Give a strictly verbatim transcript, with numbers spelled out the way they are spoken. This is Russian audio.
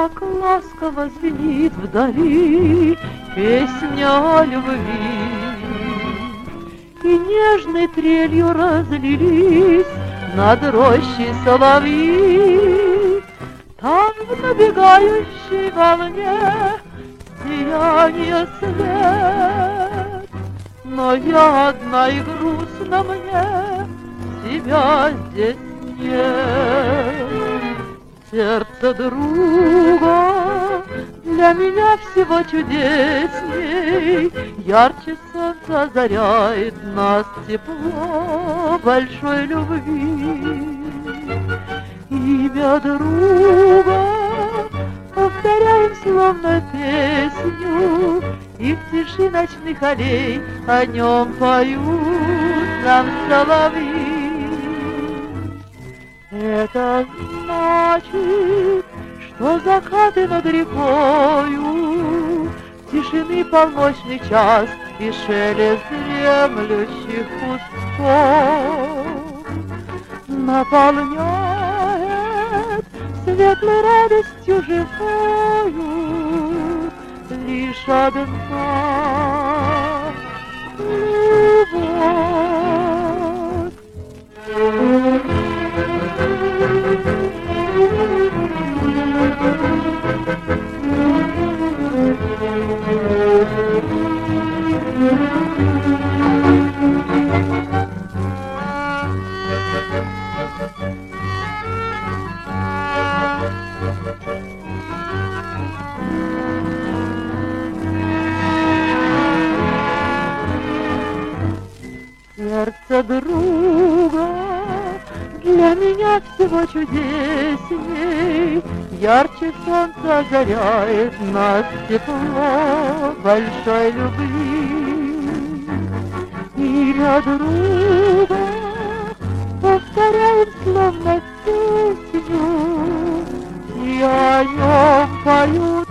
Как ласково звенит вдали песня о любви, и нежной трелью разлились над рощей соловьи. Там в набегающей волне сияние свет, но я одна и грустно мне, тебя здесь нет. Сердце друга для меня всего чудесней, ярче солнца озаряет нас тепло большой любви. Имя друга повторяем словно песню, и в тиши ночных аллей о нем поют нам соловьи. Это значит, что закаты над рекою, тишины полночный час и шелест дремлющих кустов наполняет светлой радостью живою лишь одна любовь. Сердце друга для меня всего чудесней, ярче солнца озаряет нас тепло большой любви. Имя друга повторяем словно песню, и о нем поют